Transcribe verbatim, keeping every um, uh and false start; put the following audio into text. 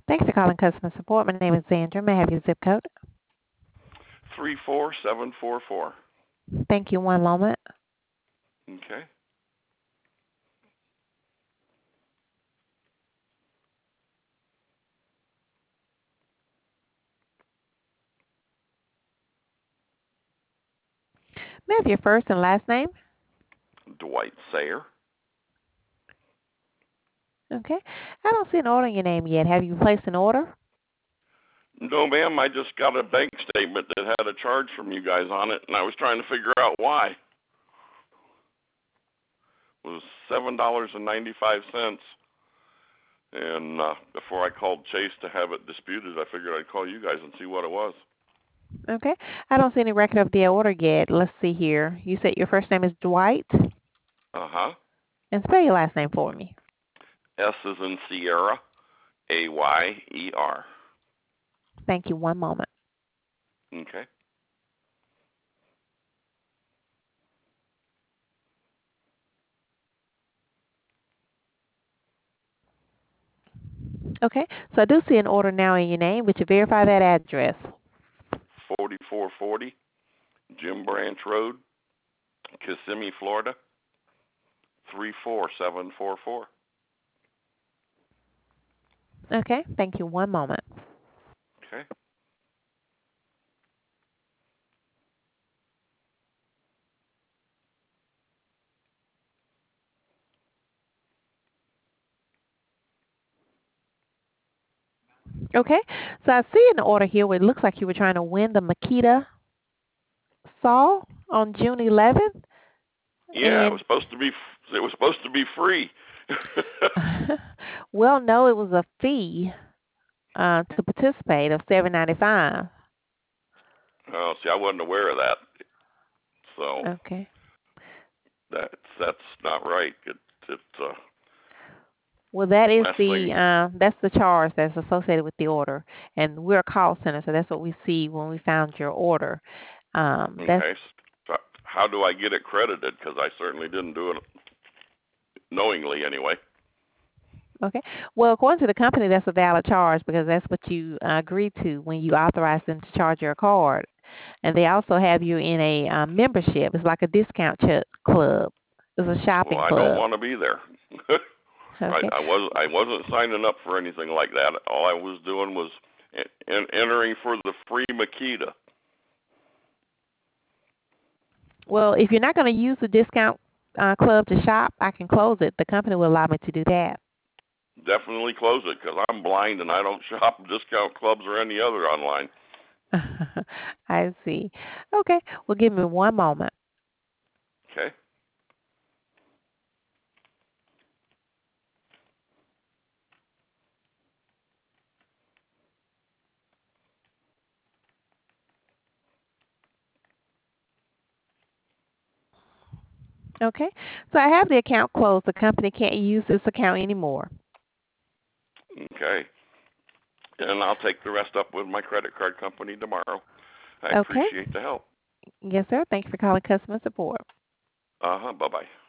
Thanks for calling customer support. My name is Sandra. May I have your zip code? three four seven four four. Thank you. One moment. Okay. May I have your first and last name? Dwight Sayer. Okay. I don't see an order in your name yet. Have you placed an order? No, ma'am. I just got a bank statement that had a charge from you guys on it, and I was trying to figure out why. It was seven dollars and ninety-five cents. And uh, before I called Chase to have it disputed, I figured I'd call you guys and see what it was. Okay. I don't see any record of the order yet. Let's see here. You said your first name is Dwight? Uh-huh. And spell your last name for me. S is in Sierra, A Y E R. Thank you. One moment. Okay. Okay. So I do see an order now in your name. Would you verify that address? forty-four forty Jim Branch Road, Kissimmee, Florida, three four seven four four. Okay. Thank you. One moment. Okay. Okay. So I see an order here where it looks like you were trying to win the Makita saw on June eleventh. Yeah, it was And supposed to be. It was supposed to be free. well, no, it was a fee uh, to participate of seven ninety-five. Oh, see, I wasn't aware of that. So Okay. that's that's not right. It it uh, Well, that is the Leslie. uh, that's the charge that's associated with the order, and we're a call center, so that's what we see when we found your order. Um, that's Okay. So how do I get it credited? Because I certainly didn't do it knowingly anyway. okay. Well, according to the company, that's a valid charge because that's what you uh, agreed to when you authorized them to charge your card, and they also have you in a uh, membership. It's like a discount ch- club. It's a Well, shopping I don't club. want to be there. I, Okay. I was I wasn't signing up for anything like that. All I was doing was en- entering for the free Makita. Well, if you're not going to use the discount uh, club to shop, I can close it. The company will allow me to do that. Definitely close it because I'm blind and I don't shop discount clubs or any other online. I see. Okay. Well, give me one moment. Okay. Okay. So I have the account closed. The company can't use this account anymore. Okay. And I'll take the rest up with my credit card company tomorrow. I Okay. appreciate the help. Yes, sir. Thank you for calling customer support. Uh huh. Bye bye.